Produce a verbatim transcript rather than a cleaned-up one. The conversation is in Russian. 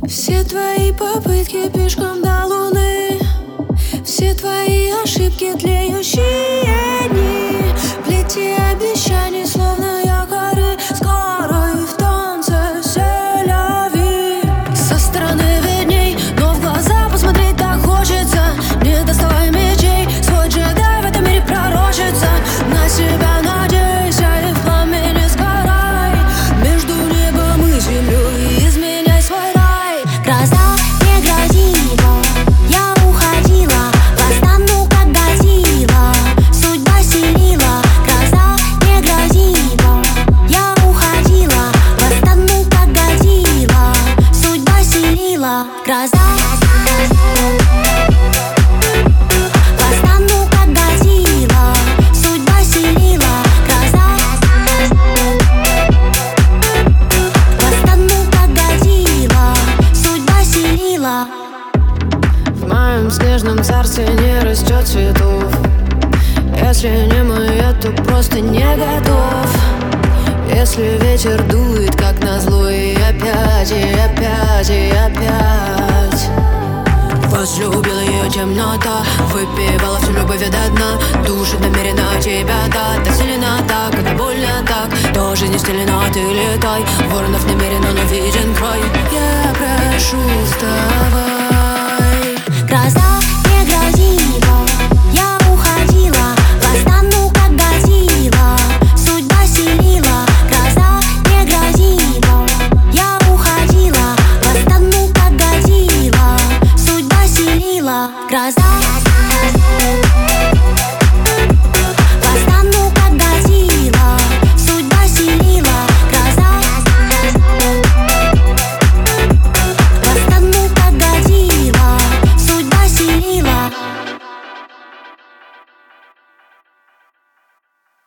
Все твои попытки пешком до луны, все твои ошибки, тлеющие дни, плети обещаний, словно якоры, скорой в танце селяви. Со стороны видней, но в глаза посмотреть так хочется. Не доставай мечей, свой джедай в этом мире пророчится. На себя надейся и в пламени сгорай. Между небом и землей изменяй свой рай. Гроза не грозила, я уходила, восстану как Годзилла, судьба селила. Гроза не грозила, я уходила, восстану как Годзилла, судьба селила. Гроза восстану как Годзилла, судьба селила. Гроза восстану как Годзилла, судьба селила. В моем снежном царстве не растет цветов. Если не моя, то просто не готов. Если ветер дует, как назло, и опять, и опять, и опять. Возлюбила ее темнота, выпивала всю любовь до дна. Душит намеренно тебя, да, так сильно так, это больно так. Тоже не стелена, ты летай, воронов намеренно, но виден край. Я прошу, вставай.